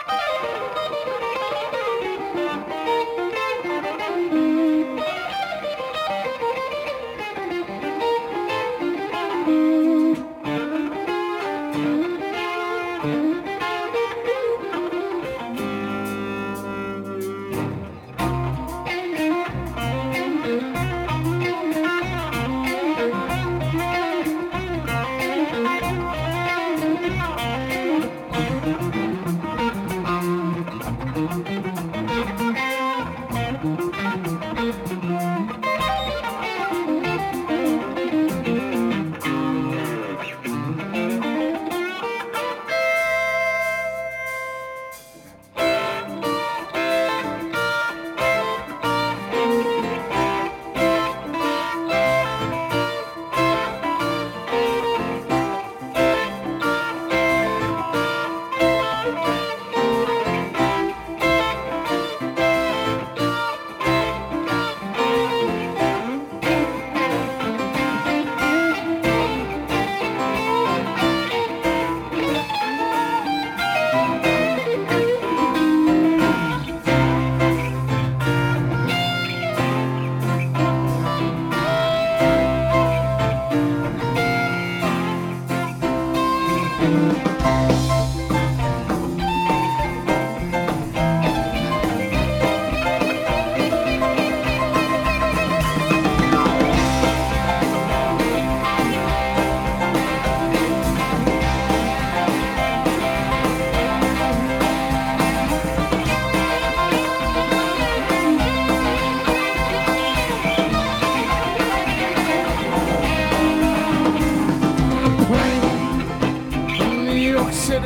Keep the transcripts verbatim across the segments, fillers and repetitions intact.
City,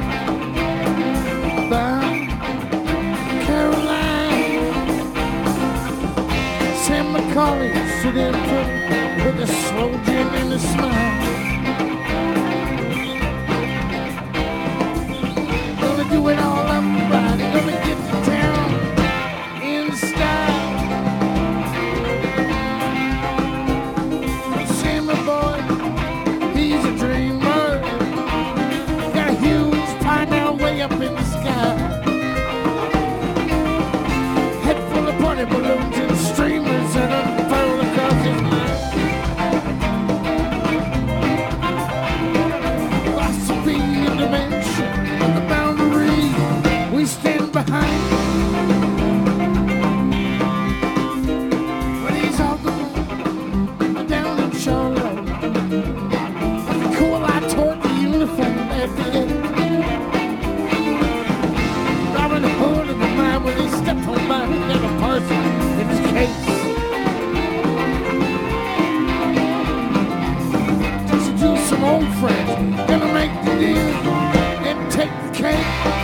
bound Caroline. Sam McCauley stood in front with a slow gin and a smile. Gonna do it all up right, gonna get to town in style. Sammy boy, he's a dreamer. Way up in the sky, head full of party balloons and streamers that unfurl across his mind. Philosophy and dimension on the boundary we stand behind. When he's all gone down in Charlotte, like a cool eye toward the uniform after that. When he stepped on by, he got a parson in his case. Just to do some old friends, gonna make the deal and take the cake.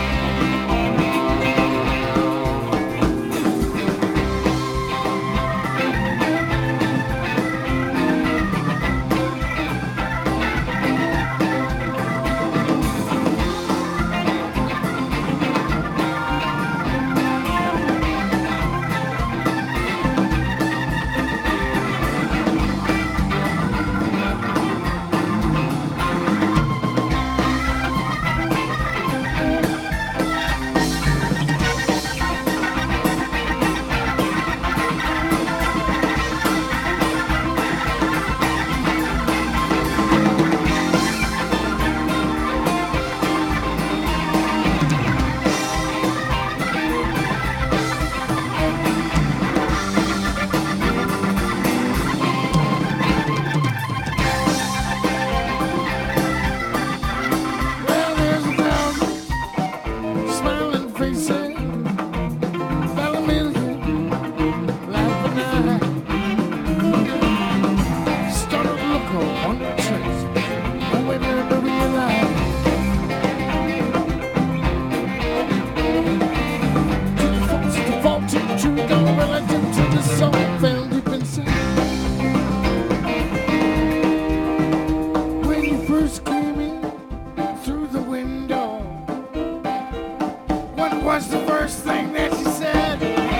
What's the first thing that you said?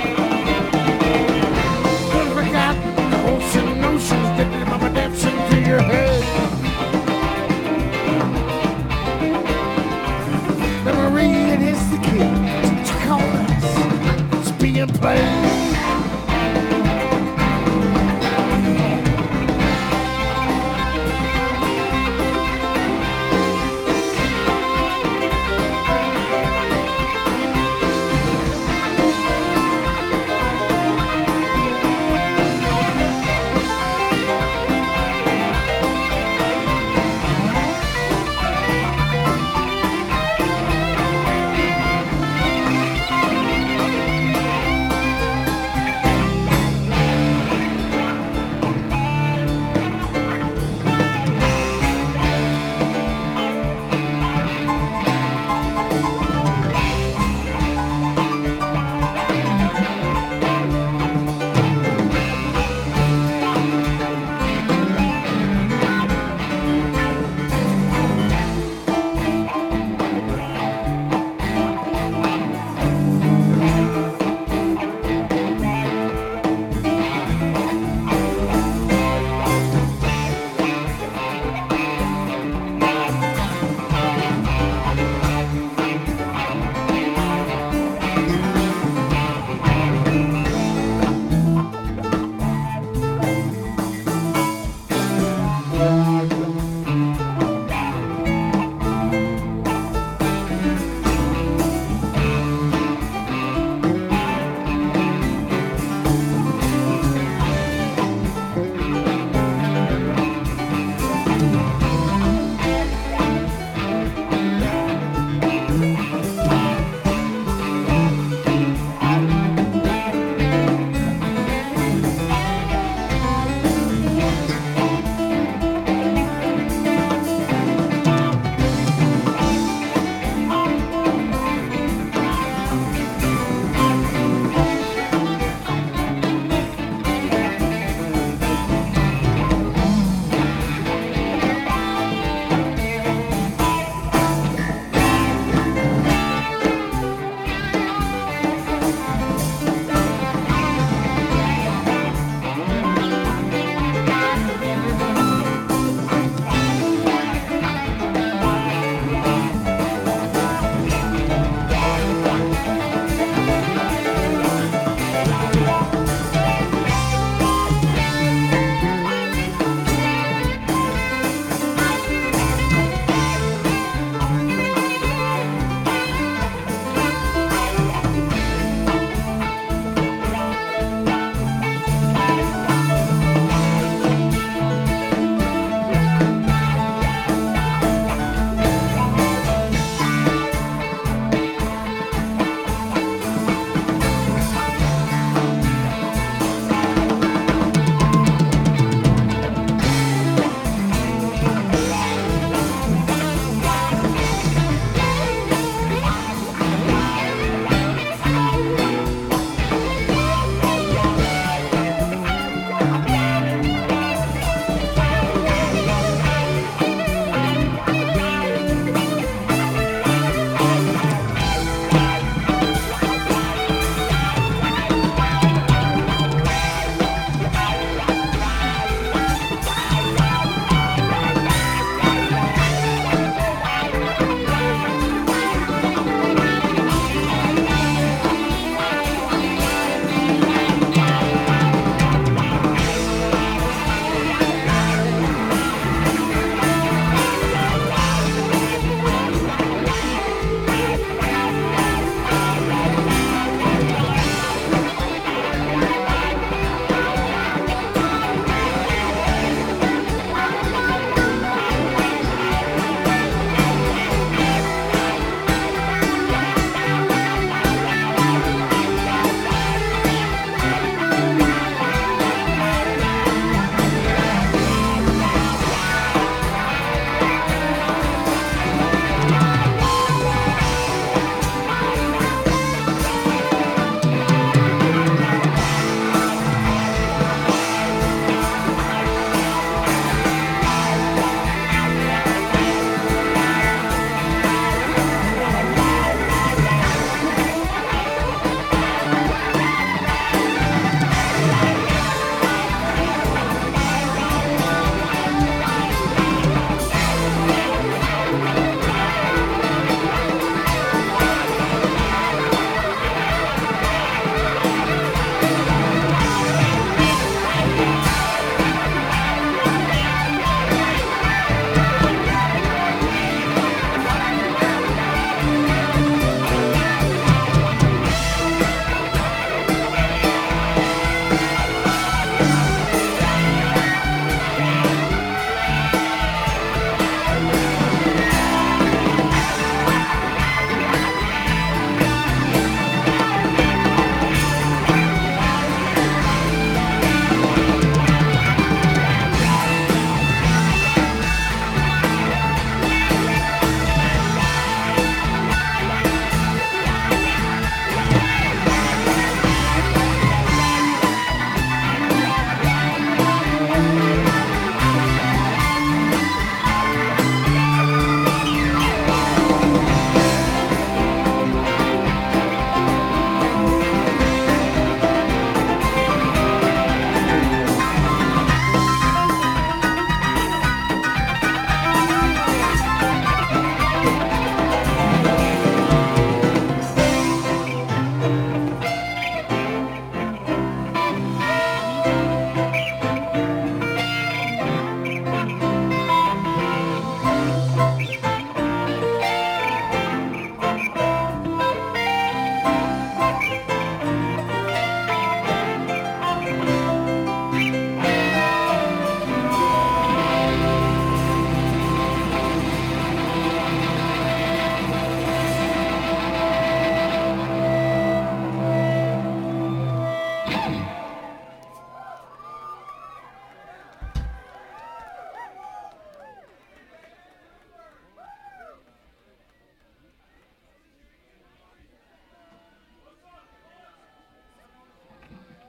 Well, forgotten the hopes and notions that did my redemption to your head. Memory and is the kid to chorus. It's being played.